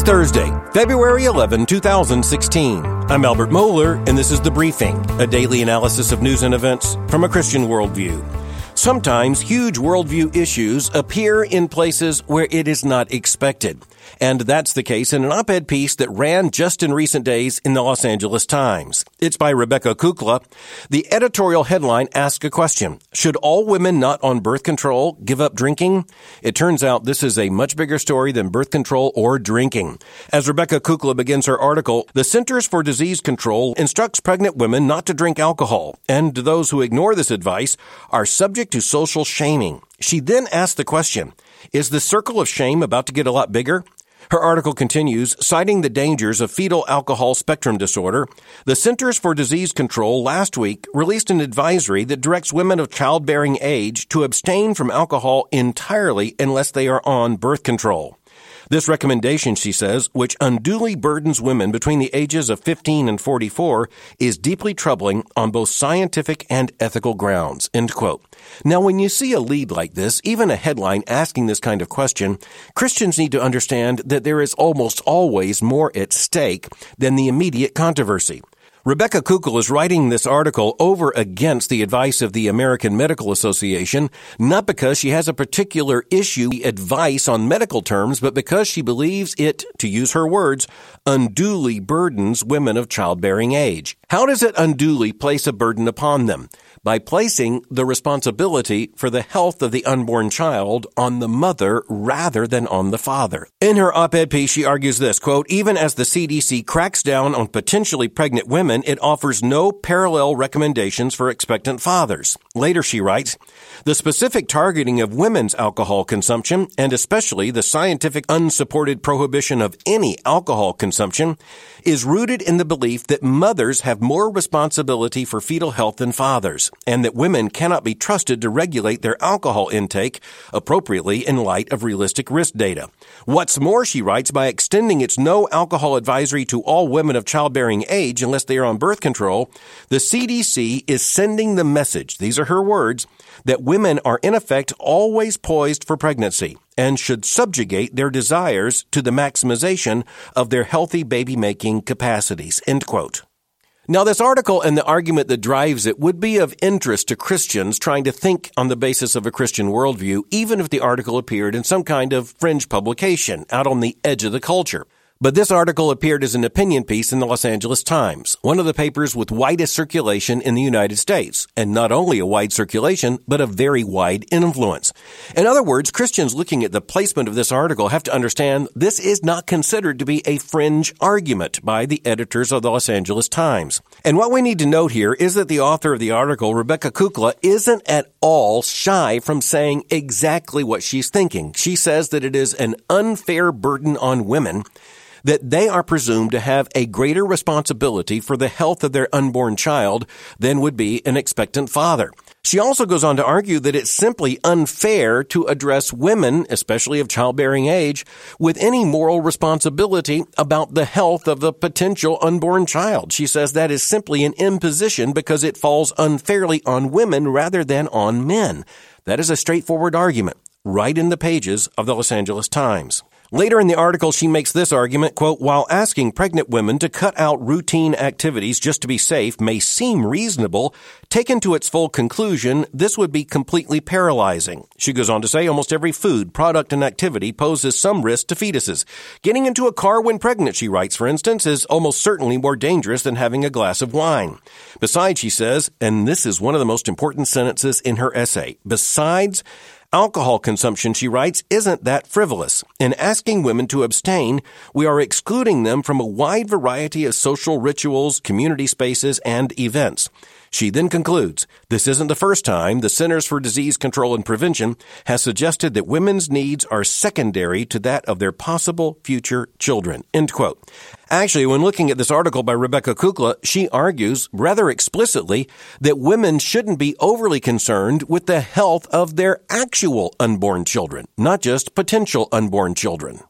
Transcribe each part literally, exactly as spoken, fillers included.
Thursday, February eleventh, twenty sixteen. I'm Albert Mohler, and this is The Briefing, a daily analysis of news and events from a Christian worldview. Sometimes huge worldview issues appear in places where it is not expected. And that's the case in an op-ed piece that ran just in recent days in the Los Angeles Times. It's by Rebecca Kukla. The editorial headline asks a question: should all women not on birth control give up drinking? It turns out this is a much bigger story than birth control or drinking. As Rebecca Kukla begins her article, the Centers for Disease Control instructs pregnant women not to drink alcohol, and those who ignore this advice are subject to social shaming. She then asks the question, is the circle of shame about to get a lot bigger? Her article continues, citing the dangers of fetal alcohol spectrum disorder. The Centers for Disease Control last week released an advisory that directs women of childbearing age to abstain from alcohol entirely unless they are on birth control. This recommendation, she says, which unduly burdens women between the ages of fifteen and forty-four, is deeply troubling on both scientific and ethical grounds, end quote. Now, when you see a lead like this, even a headline asking this kind of question, Christians need to understand that there is almost always more at stake than the immediate controversy. Rebecca Kukla is writing this article over against the advice of the American Medical Association, not because she has a particular issue advice on medical terms, but because she believes it, to use her words, unduly burdens women of childbearing age. How does it unduly place a burden upon them? By placing the responsibility for the health of the unborn child on the mother rather than on the father. In her op-ed piece, she argues this, quote, even as the C D C cracks down on potentially pregnant women, it offers no parallel recommendations for expectant fathers. Later, she writes, the specific targeting of women's alcohol consumption, and especially the scientific unsupported prohibition of any alcohol consumption, is rooted in the belief that mothers have more responsibility for fetal health than fathers, and that women cannot be trusted to regulate their alcohol intake appropriately in light of realistic risk data. What's more, she writes, by extending its no alcohol advisory to all women of childbearing age unless they are on birth control, the C D C is sending the message, these are her words, that women are in effect always poised for pregnancy and should subjugate their desires to the maximization of their healthy baby-making capacities, end quote. Now, this article and the argument that drives it would be of interest to Christians trying to think on the basis of a Christian worldview, even if the article appeared in some kind of fringe publication out on the edge of the culture. But this article appeared as an opinion piece in the Los Angeles Times, one of the papers with widest circulation in the United States, and not only a wide circulation, but a very wide influence. In other words, Christians looking at the placement of this article have to understand this is not considered to be a fringe argument by the editors of the Los Angeles Times. And what we need to note here is that the author of the article, Rebecca Kukla, isn't at all shy from saying exactly what she's thinking. She says that it is an unfair burden on women that they are presumed to have a greater responsibility for the health of their unborn child than would be an expectant father. She also goes on to argue that it's simply unfair to address women, especially of childbearing age, with any moral responsibility about the health of the potential unborn child. She says that is simply an imposition because it falls unfairly on women rather than on men. That is a straightforward argument, right in the pages of the Los Angeles Times. Later in the article, she makes this argument, quote, while asking pregnant women to cut out routine activities just to be safe may seem reasonable, taken to its full conclusion, this would be completely paralyzing. She goes on to say almost every food, product, and activity poses some risk to fetuses. Getting into a car when pregnant, she writes, for instance, is almost certainly more dangerous than having a glass of wine. Besides, she says, and this is one of the most important sentences in her essay, besides, alcohol consumption, she writes, isn't that frivolous. In asking women to abstain, we are excluding them from a wide variety of social rituals, community spaces, and events. She then concludes, this isn't the first time the Centers for Disease Control and Prevention has suggested that women's needs are secondary to that of their possible future children, end quote. Actually, when looking at this article by Rebecca Kukla, she argues rather explicitly that women shouldn't be overly concerned with the health of their actual unborn children, not just potential unborn children.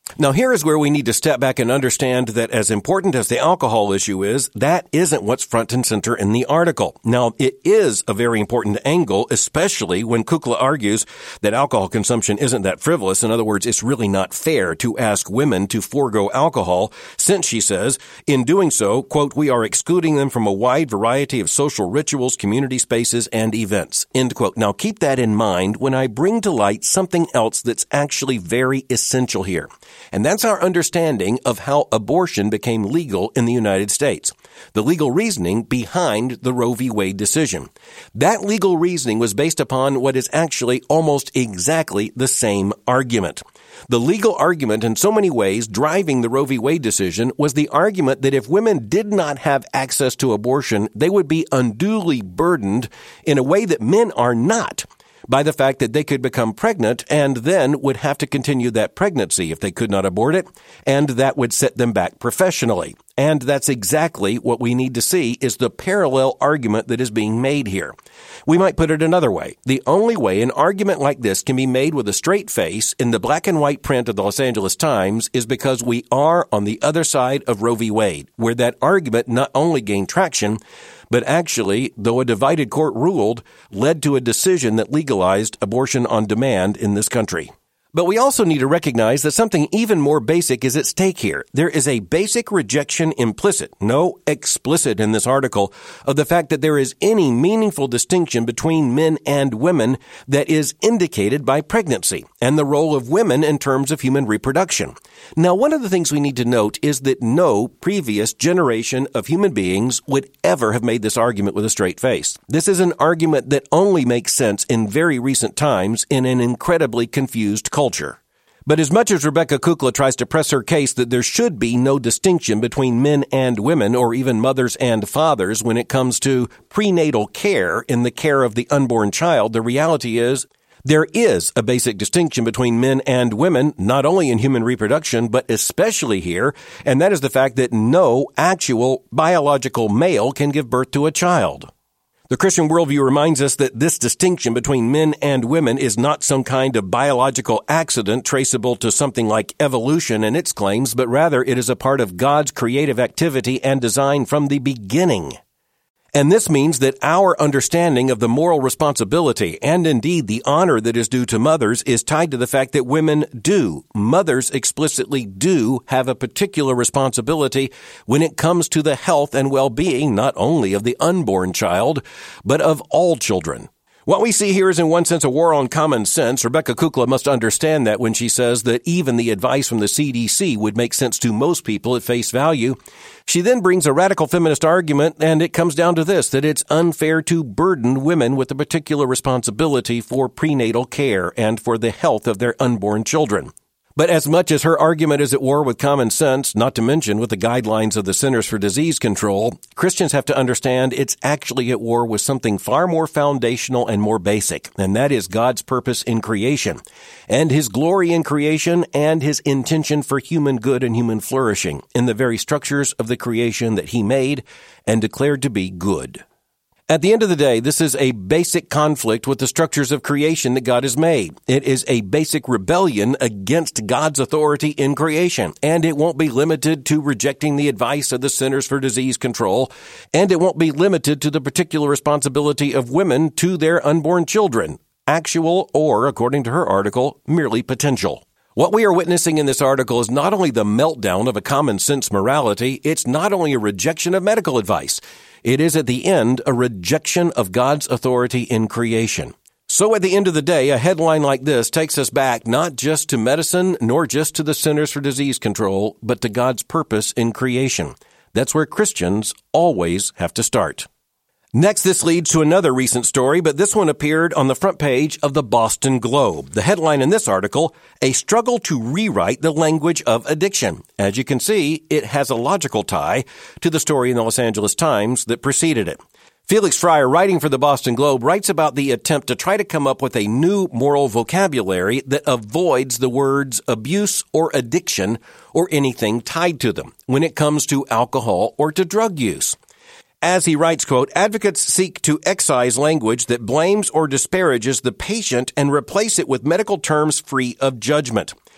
Now, here is where we need to step back and understand that as important as the alcohol issue is, that isn't what's front and center in the article. Now, it is a very important angle, especially when Kukla argues that alcohol consumption isn't that frivolous. In other words, it's really not fair to ask women to forego alcohol, since, she says, in doing so, quote, we are excluding them from a wide variety of social rituals, community spaces, and events, end quote. Now, keep that in mind when I bring to light something else that's actually very essential here. And that's our understanding of how abortion became legal in the United States. The legal reasoning behind the Roe v. Wade decision. That legal reasoning was based upon what is actually almost exactly the same argument. The legal argument in so many ways driving the Roe v. Wade decision was the argument that if women did not have access to abortion, they would be unduly burdened in a way that men are not, by the fact that they could become pregnant and then would have to continue that pregnancy if they could not abort it, and that would set them back professionally. And that's exactly what we need to see is the parallel argument that is being made here. We might put it another way. The only way an argument like this can be made with a straight face in the black and white print of the Los Angeles Times is because we are on the other side of Roe v. Wade, where that argument not only gained traction, but actually, though a divided court ruled, led to a decision that legalized abortion on demand in this country. But we also need to recognize that something even more basic is at stake here. There is a basic rejection implicit, no explicit in this article, of the fact that there is any meaningful distinction between men and women that is indicated by pregnancy and the role of women in terms of human reproduction. Now, one of the things we need to note is that no previous generation of human beings would ever have made this argument with a straight face. This is an argument that only makes sense in very recent times in an incredibly confused culture. Culture. But as much as Rebecca Kukla tries to press her case that there should be no distinction between men and women or even mothers and fathers when it comes to prenatal care in the care of the unborn child, the reality is there is a basic distinction between men and women, not only in human reproduction, but especially here, and that is the fact that no actual biological male can give birth to a child. The Christian worldview reminds us that this distinction between men and women is not some kind of biological accident traceable to something like evolution and its claims, but rather it is a part of God's creative activity and design from the beginning. And this means that our understanding of the moral responsibility and indeed the honor that is due to mothers is tied to the fact that women do, mothers explicitly do have a particular responsibility when it comes to the health and well-being not only of the unborn child, but of all children. What we see here is in one sense a war on common sense. Rebecca Kukla must understand that when she says that even the advice from the C D C would make sense to most people at face value. She then brings a radical feminist argument, and it comes down to this, that it's unfair to burden women with a particular responsibility for prenatal care and for the health of their unborn children. But as much as her argument is at war with common sense, not to mention with the guidelines of the Centers for Disease Control, Christians have to understand it's actually at war with something far more foundational and more basic, and that is God's purpose in creation, and His glory in creation, and His intention for human good and human flourishing in the very structures of the creation that He made and declared to be good. At the end of the day, this is a basic conflict with the structures of creation that God has made. It is a basic rebellion against God's authority in creation, and it won't be limited to rejecting the advice of the Centers for Disease Control, and it won't be limited to the particular responsibility of women to their unborn children, actual or, according to her article, merely potential. What we are witnessing in this article is not only the meltdown of a common sense morality, it's not only a rejection of medical advice. It is at the end a rejection of God's authority in creation. So at the end of the day, a headline like this takes us back not just to medicine, nor just to the Centers for Disease Control, but to God's purpose in creation. That's where Christians always have to start. Next, this leads to another recent story, but this one appeared on the front page of the Boston Globe. The headline in this article, A Struggle to Rewrite the Language of Addiction. As you can see, it has a logical tie to the story in the Los Angeles Times that preceded it. Felix Fryer, writing for the Boston Globe, writes about the attempt to try to come up with a new moral vocabulary that avoids the words abuse or addiction or anything tied to them when it comes to alcohol or to drug use. As he writes, quote, advocates seek to excise language that blames or disparages the patient and replace it with medical terms free of judgment.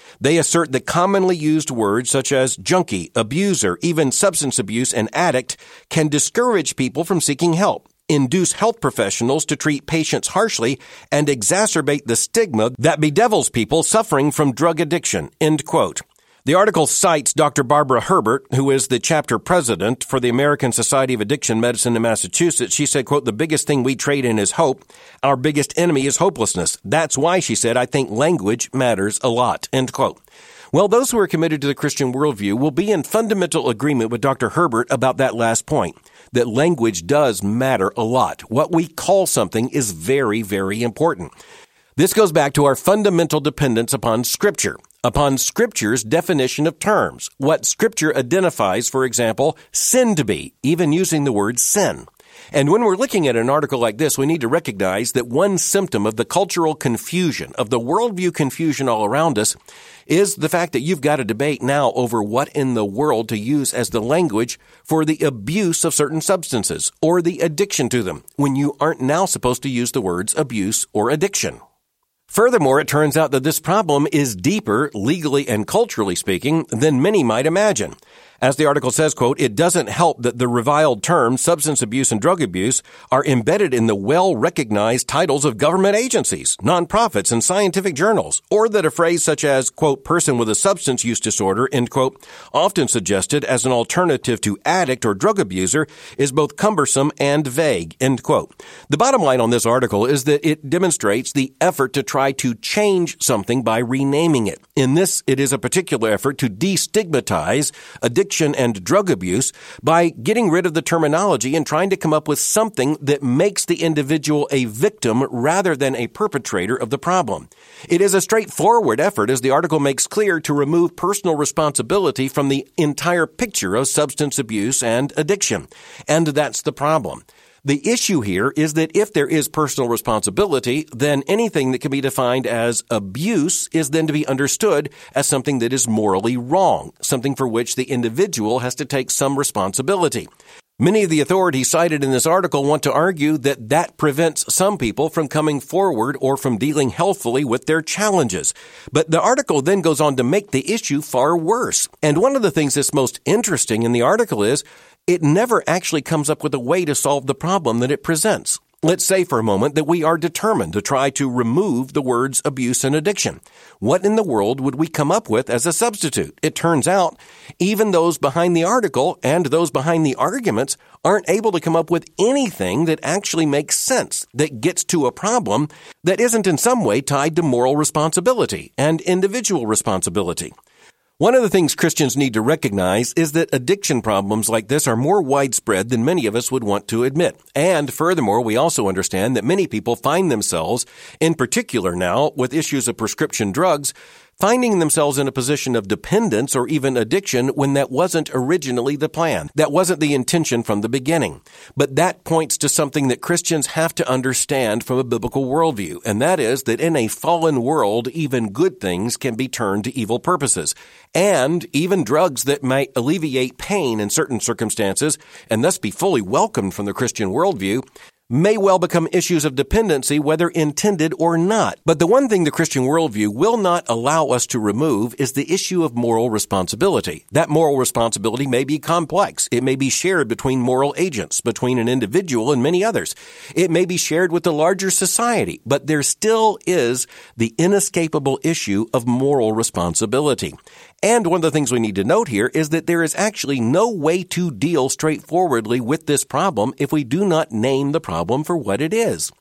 They assert that commonly used words such as junkie, abuser, even substance abuse and addict can discourage people from seeking help, induce health professionals to treat patients harshly, and exacerbate the stigma that bedevils people suffering from drug addiction, end quote. The article cites Doctor Barbara Herbert, who is the chapter president for the American Society of Addiction Medicine in Massachusetts. She said, quote, "The biggest thing we trade in is hope. Our biggest enemy is hopelessness. That's why," she said, "I think language matters a lot," end quote. Well, those who are committed to the Christian worldview will be in fundamental agreement with Doctor Herbert about that last point, that language does matter a lot. What we call something is very, very important. This goes back to our fundamental dependence upon Scripture, upon Scripture's definition of terms, what Scripture identifies, for example, sin to be, even using the word sin. And when we're looking at an article like this, we need to recognize that one symptom of the cultural confusion, of the worldview confusion all around us, is the fact that you've got a debate now over what in the world to use as the language for the abuse of certain substances or the addiction to them, when you aren't now supposed to use the words abuse or addiction. Furthermore, it turns out that this problem is deeper, legally and culturally speaking, than many might imagine. As the article says, quote, "It doesn't help that the reviled terms substance abuse and drug abuse are embedded in the well-recognized titles of government agencies, nonprofits, and scientific journals, or that a phrase such as, quote, person with a substance use disorder, end quote, often suggested as an alternative to addict or drug abuser, is both cumbersome and vague," end quote. The bottom line on this article is that it demonstrates the effort to try to change something by renaming it. In this, it is a particular effort to destigmatize addiction and drug abuse by getting rid of the terminology and trying to come up with something that makes the individual a victim rather than a perpetrator of the problem. It is a straightforward effort, as the article makes clear, to remove personal responsibility from the entire picture of substance abuse and addiction. And that's the problem. The issue here is that if there is personal responsibility, then anything that can be defined as abuse is then to be understood as something that is morally wrong, something for which the individual has to take some responsibility. Many of the authorities cited in this article want to argue that that prevents some people from coming forward or from dealing healthfully with their challenges. But the article then goes on to make the issue far worse. And one of the things that's most interesting in the article is it never actually comes up with a way to solve the problem that it presents. Let's say for a moment that we are determined to try to remove the words abuse and addiction. What in the world would we come up with as a substitute? It turns out even those behind the article and those behind the arguments aren't able to come up with anything that actually makes sense, that gets to a problem that isn't in some way tied to moral responsibility and individual responsibility. One of the things Christians need to recognize is that addiction problems like this are more widespread than many of us would want to admit. And furthermore, we also understand that many people find themselves, in particular now with issues of prescription drugs, finding themselves in a position of dependence or even addiction when that wasn't originally the plan. That wasn't the intention from the beginning. But that points to something that Christians have to understand from a biblical worldview, and that is that in a fallen world, even good things can be turned to evil purposes. And even drugs that might alleviate pain in certain circumstances, and thus be fully welcomed from the Christian worldview, may well become issues of dependency, whether intended or not. But the one thing the Christian worldview will not allow us to remove is the issue of moral responsibility. That moral responsibility may be complex. It may be shared between moral agents, between an individual and many others. It may be shared with the larger society, but there still is the inescapable issue of moral responsibility. And one of the things we need to note here is that there is actually no way to deal straightforwardly with this problem if we do not name the problem for what it is.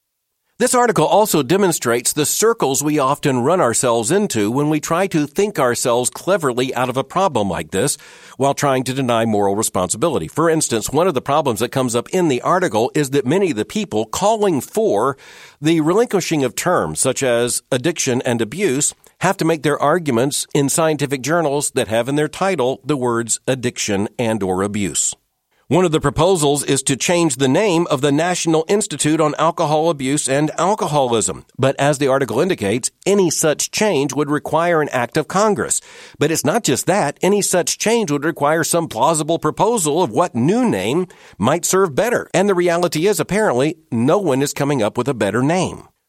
This article also demonstrates the circles we often run ourselves into when we try to think ourselves cleverly out of a problem like this while trying to deny moral responsibility. For instance, one of the problems that comes up in the article is that many of the people calling for the relinquishing of terms such as addiction and abuse have to make their arguments in scientific journals that have in their title the words addiction and or abuse. One of the proposals is to change the name of the National Institute on Alcohol Abuse and Alcoholism. But as the article indicates, any such change would require an act of Congress. But it's not just that. Any such change would require some plausible proposal of what new name might serve better. And the reality is, apparently, no one is coming up with a better name.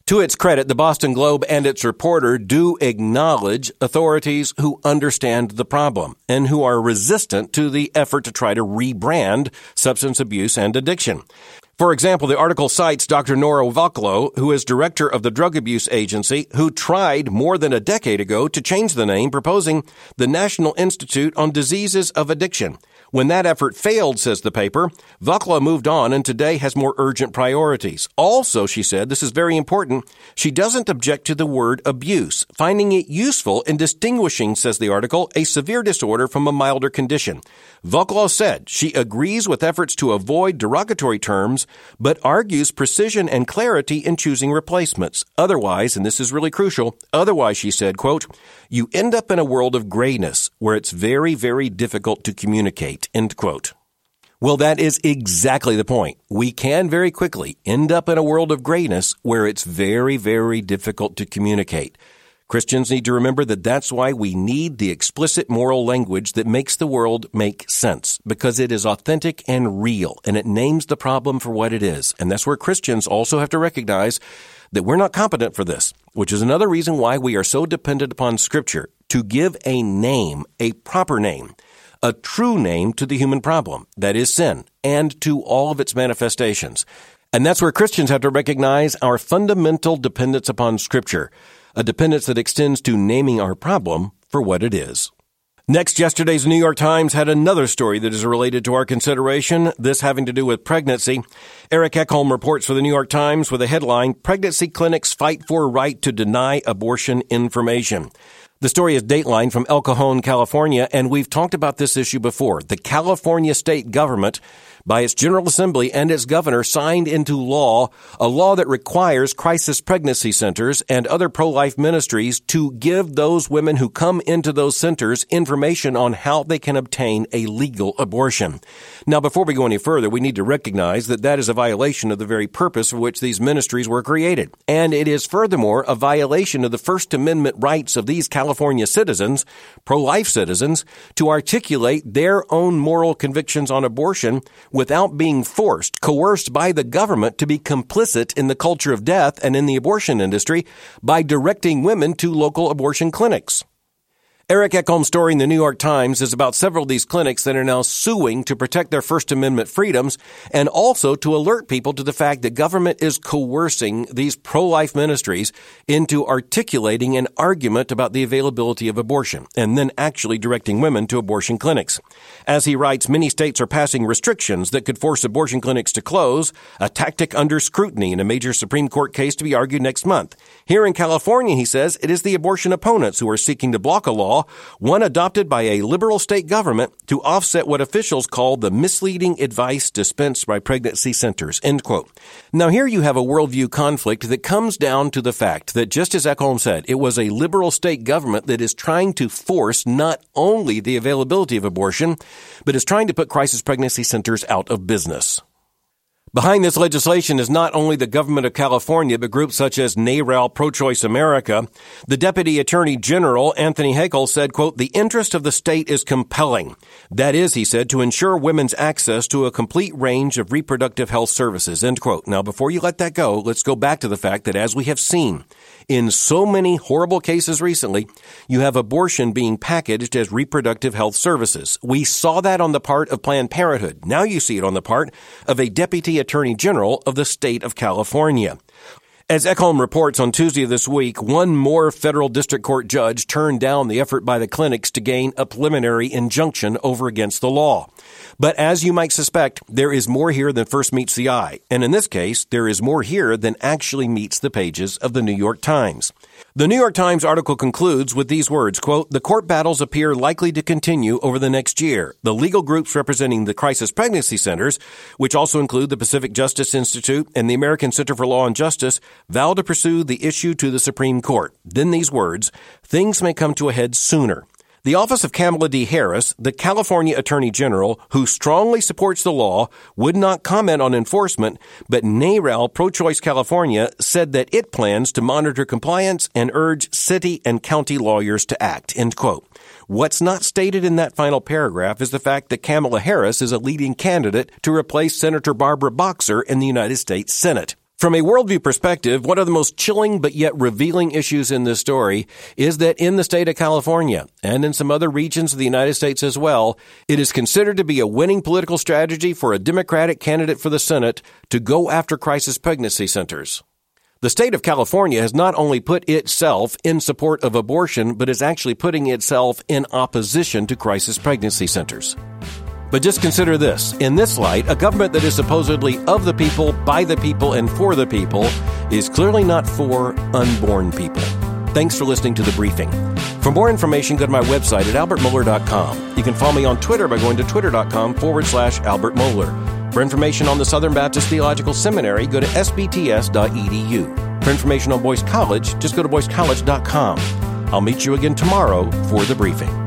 To its credit, the Boston Globe and its reporter do acknowledge authorities who understand the problem and who are resistant to the effort to try to rebrand substance abuse and addiction. For example, the article cites Doctor Nora Voclow, who is director of the Drug Abuse Agency, who tried more than a decade ago to change the name, proposing the National Institute on Diseases of Addiction. When that effort failed, says the paper, Voclow moved on and today has more urgent priorities. Also, she said, this is very important, she doesn't object to the word abuse, finding it useful in distinguishing, says the article, a severe disorder from a milder condition. Voclow said she agrees with efforts to avoid derogatory terms, but argues precision and clarity in choosing replacements. Otherwise, and this is really crucial, otherwise, she said, quote, you end up in a world of grayness where it's very, very difficult to communicate, end quote. Well, that is exactly the point. We can very quickly end up in a world of grayness where it's very, very difficult to communicate. Christians need to remember that that's why we need the explicit moral language that makes the world make sense, because it is authentic and real, and it names the problem for what it is. And that's where Christians also have to recognize that we're not competent for this, which is another reason why we are so dependent upon Scripture to give a name, a proper name, a true name to the human problem, that is sin, and to all of its manifestations. And that's where Christians have to recognize our fundamental dependence upon Scripture, a dependence that extends to naming our problem for what it is. Next, yesterday's New York Times had another story that is related to our consideration, this having to do with pregnancy. Eric Ekholm reports for the New York Times with a headline, Pregnancy Clinics Fight for Right to Deny Abortion Information. The story is Dateline from El Cajon, California, and we've talked about this issue before. The California state government, by its General Assembly and its governor, signed into law a law that requires crisis pregnancy centers and other pro-life ministries to give those women who come into those centers information on how they can obtain a legal abortion. Now, before we go any further, we need to recognize that that is a violation of the very purpose for which these ministries were created. And it is furthermore a violation of the First Amendment rights of these California citizens, pro-life citizens, to articulate their own moral convictions on abortion without being forced, coerced by the government to be complicit in the culture of death and in the abortion industry by directing women to local abortion clinics. Eric Ekholm's story in the New York Times is about several of these clinics that are now suing to protect their First Amendment freedoms and also to alert people to the fact that government is coercing these pro-life ministries into articulating an argument about the availability of abortion and then actually directing women to abortion clinics. As he writes, many states are passing restrictions that could force abortion clinics to close, a tactic under scrutiny in a major Supreme Court case to be argued next month. Here in California, he says, it is the abortion opponents who are seeking to block a law, one adopted by a liberal state government to offset what officials call the misleading advice dispensed by pregnancy centers, end quote. Now here you have a worldview conflict that comes down to the fact that, just as Ekholm said, it was a liberal state government that is trying to force not only the availability of abortion, but is trying to put crisis pregnancy centers out of business. Behind this legislation is not only the government of California, but groups such as NARAL Pro-Choice America. The Deputy Attorney General, Anthony Hakel, said, quote, the interest of the state is compelling. That is, he said, to ensure women's access to a complete range of reproductive health services, end quote. Now, before you let that go, let's go back to the fact that, as we have seen in so many horrible cases recently, you have abortion being packaged as reproductive health services. We saw that on the part of Planned Parenthood. Now you see it on the part of a Deputy Attorney General of the state of California. As Ekholm reports on Tuesday of this week, one more federal district court judge turned down the effort by the clinics to gain a preliminary injunction over against the law. But as you might suspect, there is more here than first meets the eye. And in this case, there is more here than actually meets the pages of the New York Times. The New York Times article concludes with these words, quote, the court battles appear likely to continue over the next year. The legal groups representing the crisis pregnancy centers, which also include the Pacific Justice Institute and the American Center for Law and Justice, vow to pursue the issue to the Supreme Court. Then these words, things may come to a head sooner. The office of Kamala D. Harris, the California Attorney General, who strongly supports the law, would not comment on enforcement, but NARAL Pro-Choice California said that it plans to monitor compliance and urge city and county lawyers to act, end quote. What's not stated in that final paragraph is the fact that Kamala Harris is a leading candidate to replace Senator Barbara Boxer in the United States Senate. From a worldview perspective, one of the most chilling but yet revealing issues in this story is that in the state of California, and in some other regions of the United States as well, it is considered to be a winning political strategy for a Democratic candidate for the Senate to go after crisis pregnancy centers. The state of California has not only put itself in support of abortion, but is actually putting itself in opposition to crisis pregnancy centers. But just consider this. In this light, a government that is supposedly of the people, by the people, and for the people is clearly not for unborn people. Thanks for listening to The Briefing. For more information, go to my website at albert mohler dot com. You can follow me on Twitter by going to twitter.com forward slash Albert Mohler. For information on the Southern Baptist Theological Seminary, go to s b t s dot e d u. For information on Boyce College, just go to boyce college dot com. I'll meet you again tomorrow for The Briefing.